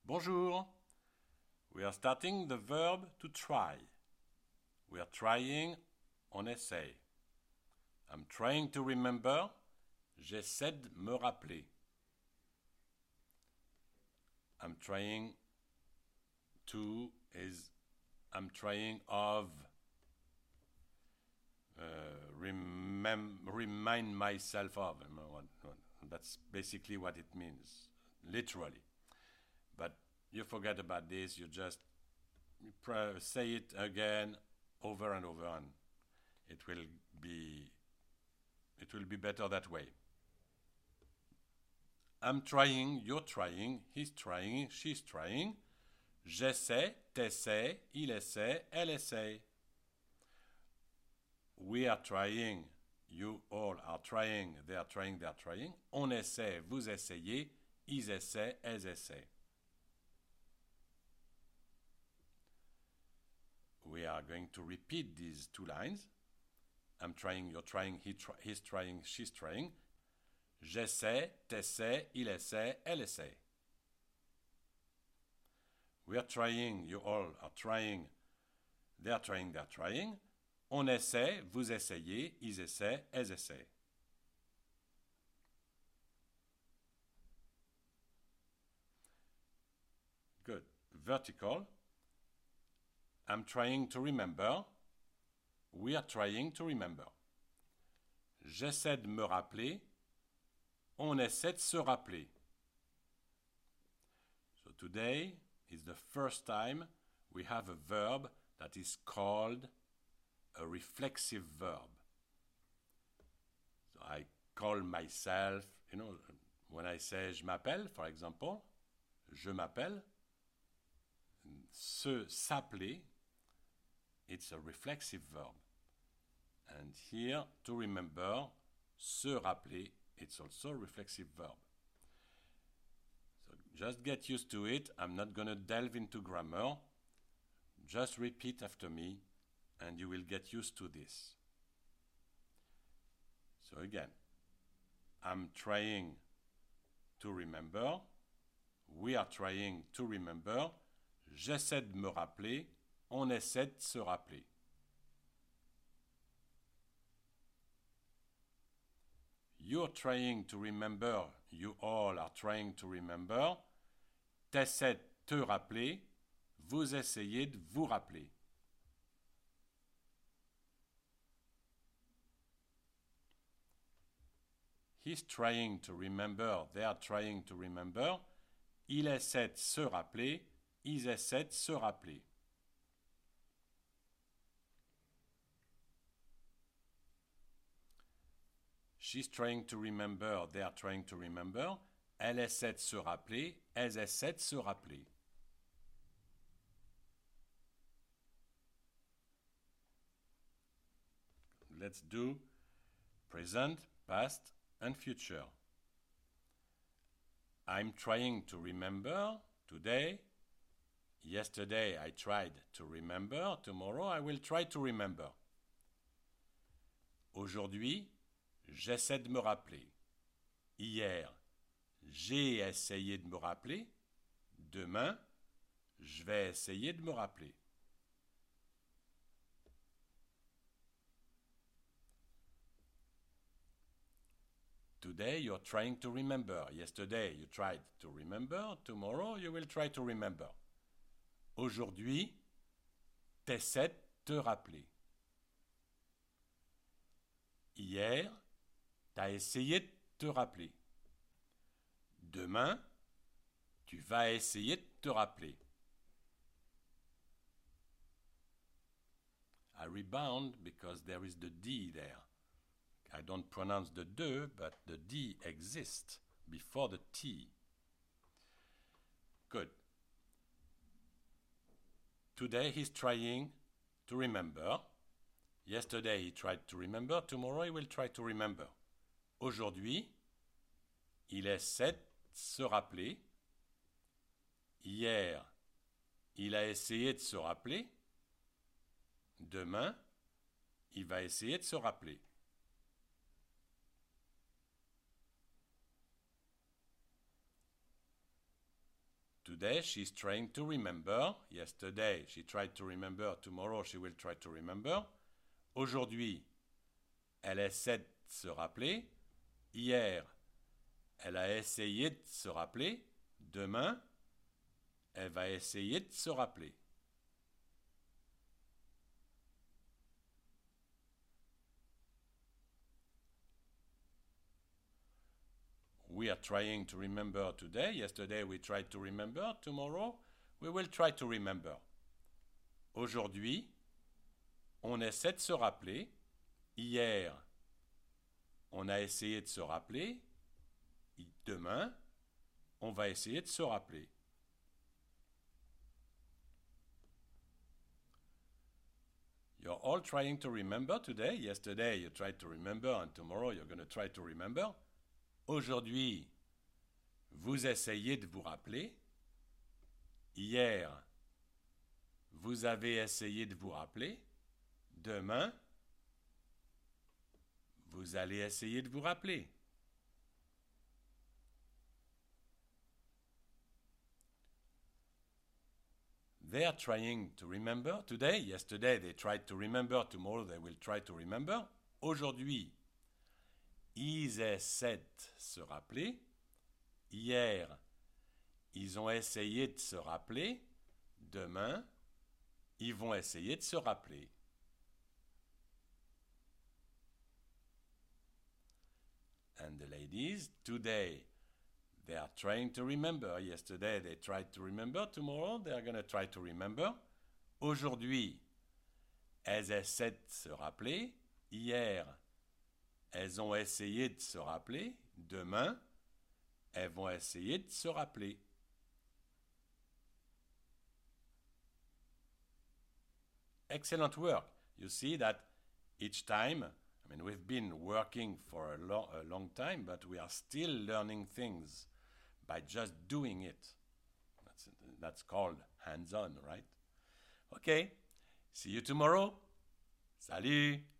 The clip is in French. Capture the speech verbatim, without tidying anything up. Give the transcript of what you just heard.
Bonjour. We are starting the verb to try. We are trying, on essaie. I'm trying to remember. J'essaie de me rappeler. I'm trying to is I'm trying of uh, remem- remind myself of. That's basically what it means, literally. But you forget about this. You just say it again, over and over, and it will be it will be better that way. I'm trying, you're trying, he's trying, she's trying. J'essaie, t'essaies, il essaie, elle essaie. We are trying, you all are trying, they are trying, they are trying. On essaie, vous essayez, ils essaient, elles essaient. We are going to repeat these two lines. I'm trying, you're trying, he try, he's trying, she's trying. J'essaie, t'essaies, il essaie, elle essaie. We are trying, you all are trying, they are trying, they are trying. On essaie, vous essayez, ils essaient, elles essaient. Good. Vertical. I'm trying to remember. We are trying to remember. J'essaie de me rappeler. On essaie de se rappeler. So today is the first time we have a verb that is called a reflexive verb. So I call myself, you know, when I say je m'appelle, for example, je m'appelle, se s'appeler, it's a reflexive verb. And here, to remember, se rappeler, it's also a reflexive verb. So just get used to it. I'm not going to delve into grammar. Just repeat after me, and you will get used to this. So again, I'm trying to remember. We are trying to remember. J'essaie de me rappeler. On essaie de se rappeler. You're trying to remember. You all are trying to remember. T'essaies de te rappeler. Vous essayez de vous rappeler. He's trying to remember. They are trying to remember. Il essaie de se rappeler. Ils essaient de se rappeler. She's trying to remember. They are trying to remember. Elle essaie de se rappeler. Elles essaient de se rappeler. Let's do present, past, and future. I'm trying to remember today. Yesterday I tried to remember. Tomorrow I will try to remember. Aujourd'hui, j'essaie de me rappeler. Hier, j'ai essayé de me rappeler. Demain, je vais essayer de me rappeler. Today you're trying to remember. Yesterday you tried to remember. Tomorrow you will try to remember. Aujourd'hui, t'essaies de te rappeler. Hier, t'as essayé de te rappeler. Demain, tu vas essayer de te rappeler. I rebound because there is the D there. I don't pronounce the de, but the D exists before the T. Good. Today he's trying to remember. Yesterday he tried to remember. Tomorrow he will try to remember. Aujourd'hui, il essaie de se rappeler. Hier, il a essayé de se rappeler. Demain, il va essayer de se rappeler. Today she's trying to remember. Yesterday she tried to remember. Tomorrow she will try to remember. Aujourd'hui, elle essaie de se rappeler. Hier, elle a essayé de se rappeler. Demain, elle va essayer de se rappeler. We are trying to remember today. Yesterday we tried to remember. Tomorrow we will try to remember. Aujourd'hui, on essaie de se rappeler. Hier, on a essayé de se rappeler. Demain, on va essayer de se rappeler. You're all trying to remember today. Yesterday you tried to remember and tomorrow you're going to try to remember. Aujourd'hui, vous essayez de vous rappeler. Hier, vous avez essayé de vous rappeler. Demain, vous allez essayer de vous rappeler. They are trying to remember today. Yesterday, they tried to remember. Tomorrow, they will try to remember. Aujourd'hui, ils essaient de se rappeler. Hier, ils ont essayé de se rappeler. Demain, ils vont essayer de se rappeler. And the ladies, today, they are trying to remember. Yesterday, they tried to remember. Tomorrow, they are going to try to remember. Aujourd'hui, elles essaient de se rappeler. Hier, elles ont essayé de se rappeler. Demain, elles vont essayer de se rappeler. Excellent work. You see that each time, I mean, we've been working for a, lo- a long time, but we are still learning things by just doing it. That's, that's called hands-on, right? Okay. See you tomorrow. Salut.